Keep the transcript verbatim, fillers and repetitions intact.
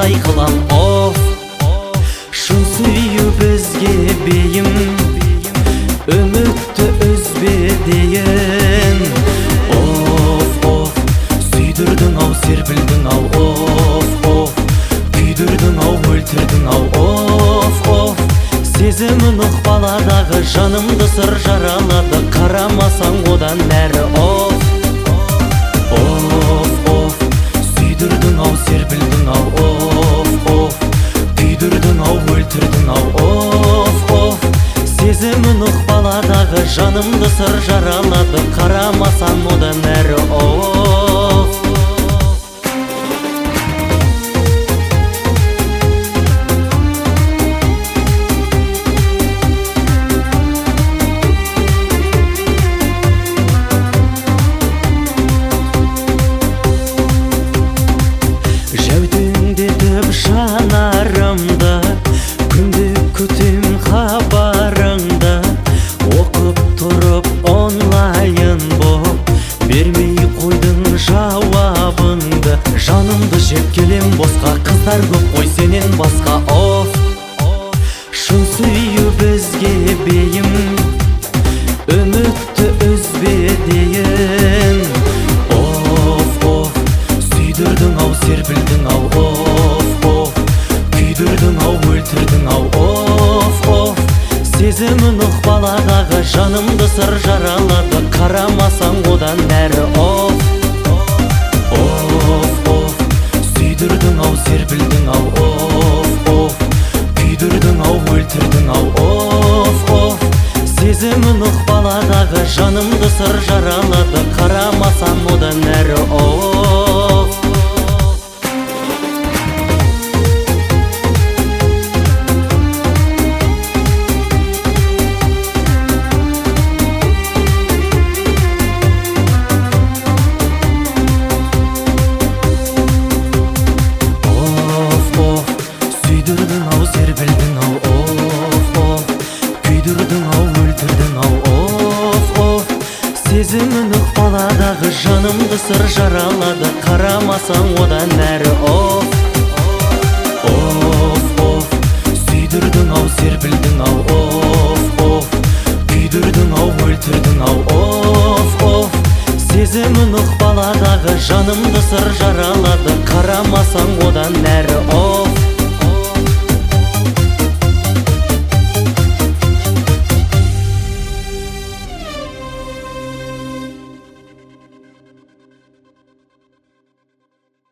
қалай қылам оф. Шын сүйүү бізге бейім, үмітті үзбе дейін. Оф, оф, сүйдірдің ау, серпілдің ау, оф, оф, күйдірдің ау, өлтірдің ау, оф, оф. Сезімін ұқпаладағы жанымды сыр жаралады, қарамасаң одан нәрі оф. Оф, оф, сүйдірдің ау, серпілдің ау, оф, оф, күйдірдің ау, өлтірдің ау, оф, оф. Сезімін ұқпаладағы жанымды сыр жаралады, қарамасаң одан нәрі оф. Жәудеңдетіп жанарымды, күнде күтем хабарыңды, оқып тұрып онлайн боп, бермей қойдың жауабыңды. Жанымды жеп келем босқа, қыздар көп қой сенен басқа оф. Шын сүйүү бізге бейім, үмітті үзбе дейін. Оф, оф, сүйдірдің ау, серпілдің ау, оф, оф, күйдірдің ау, өлтірдің ау, оф, оф. Сезімін ұқпаладағы жанымды сыр жаралады, қарамасаң одан нәрі оф. Оф, оф, сүйдірдің ау, серпілдің ау, оф, оф, күйдірдің ау, өлтірдің ау, оф, оф. Сезімін ұқпаладағы жанымды сыр жаралады, қарамасаң одан нәрі оф. Сүйдірдің ау, серпілдің ау, оф, оф, күйдірдің ау, өлтірдің ау, оф, оф. Сезімін ұқпаладағы жанымды сыр жаралады, қарамасаң одан нәрі оф. Оф, оф, сүйдірдің ау, серпілдің ау, оф, оф, күйдірдің ау, өлтірдің ау, оф, оф. Сезімін ұқпаладағы жанымды сыр жаралады, қарамасаң одан нәрі оф.